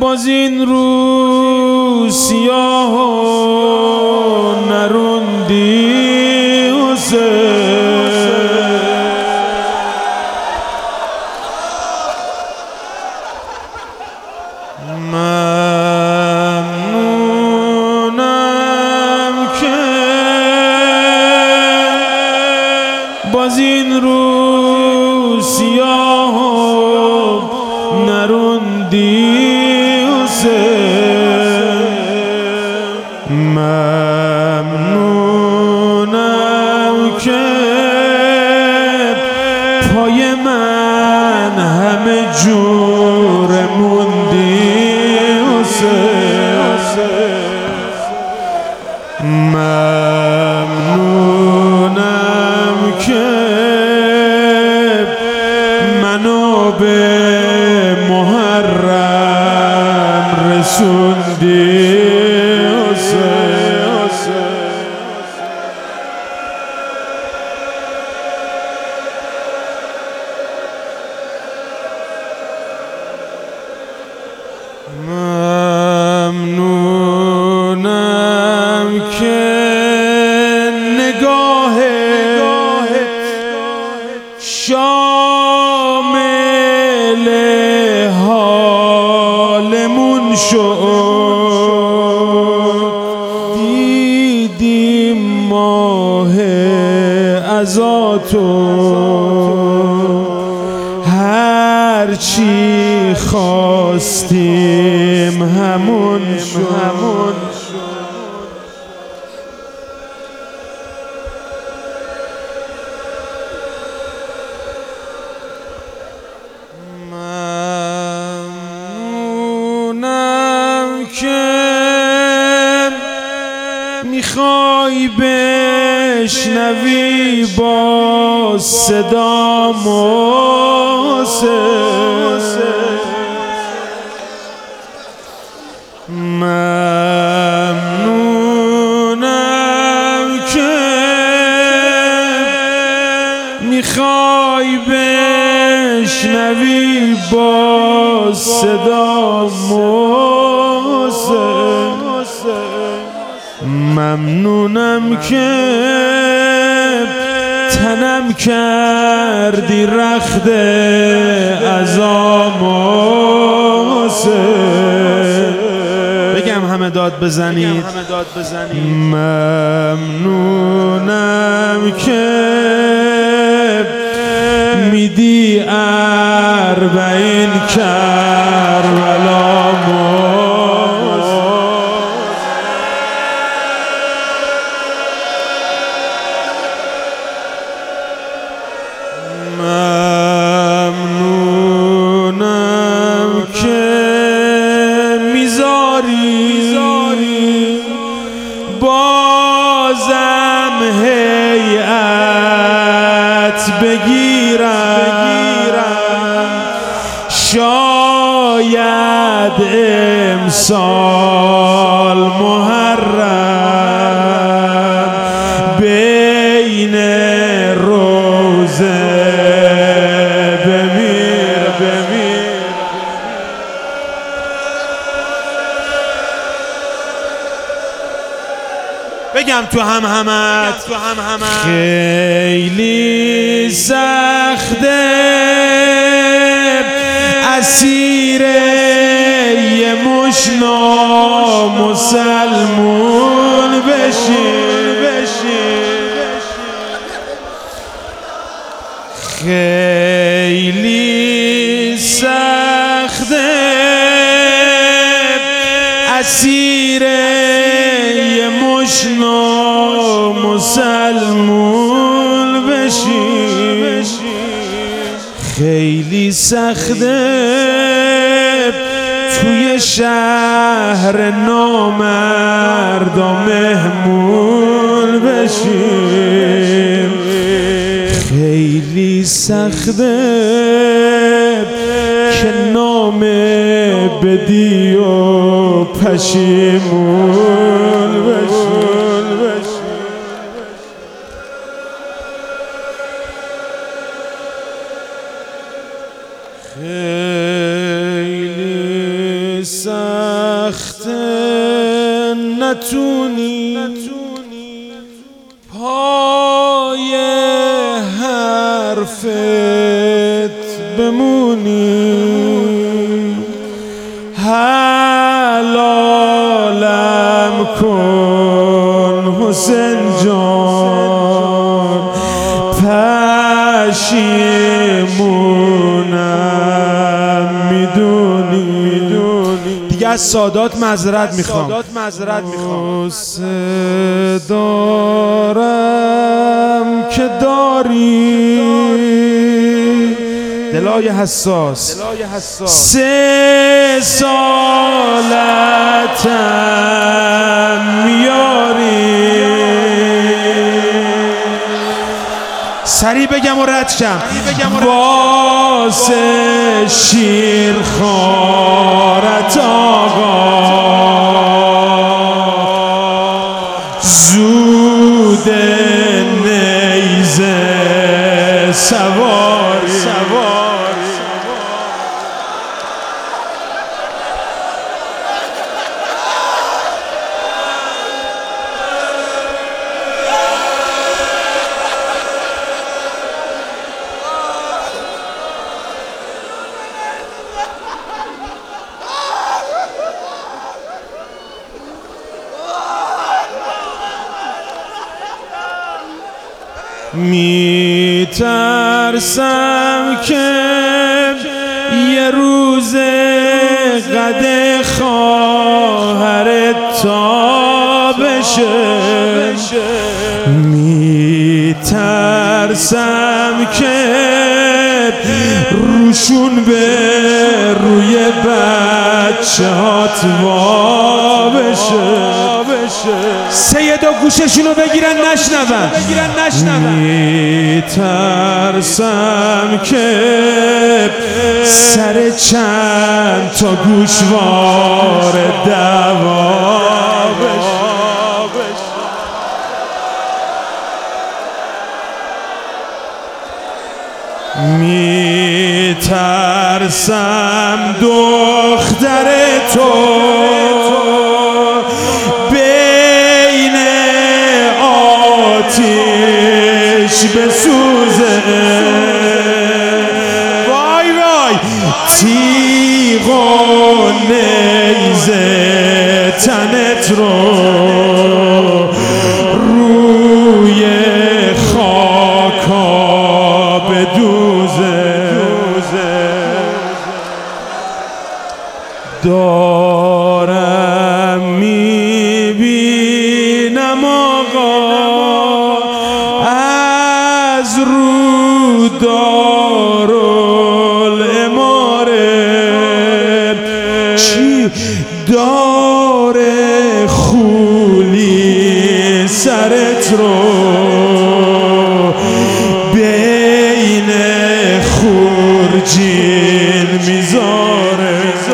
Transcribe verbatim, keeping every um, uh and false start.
باز این رو سیاه و نروندی حسین، ممنونم که باز این رو سیاه و نروندی ممنونم که پای من همه جور موندی حسین، ممنونم که منو به محرم رسوندی ممنونم که نگاه شامل حالمون شد، دیدیم ماه عزاتو هرچی خواستیم همون شد. ممنونم که میخوای بشنوی با صدامو ممنونم که میخوای بشنوی با صدامو، ممنونم که تنم کردی رخت عزامو، بگم همه داد بزنید. ممنونم که میدی اربعین کربلامو، ممنونم که میذاری بازم هیئت بگیرم، شاید امسال محرم بین روزه بمیر بمیر بگم تو هم همت خیلی سخته اسیر یه مش نامسلمون بشی، خیلی سخته اسیر یه مش نامسلمون بشی، خیلی سخته توی شهر نامرد و مهمون بشیم، خیلی سخته که نام بدی و پشیمون بشیم. خیلی سخته نتونی پای حرفت بمونی، حلالم کن حسین جان، پشیمونم میدونی. دیگه از سادات معذرت میخوام، غصه دارم که داری دلای حساس، سه سالتم میاری. سریع بگم و رد شم، واسه شیر خارت آقا زود نیزه سواری. میترسم که یه روز قد خواهرت تا بشه، میترسم که روشون به روی بچه هات وا بشه. سیدا گوششونو بگیرن نشنون. میترسم که سر چند تا گوشوار دعوا بشه. میترسم دختر تو بین آتیش بسوزه، وای وای تیغ و نیزه تنت رو روی خاکا بدوزه. دارم میبینم آقا از رو دارالعماره چی داره خولی سرت رو بین خورجین میذاره.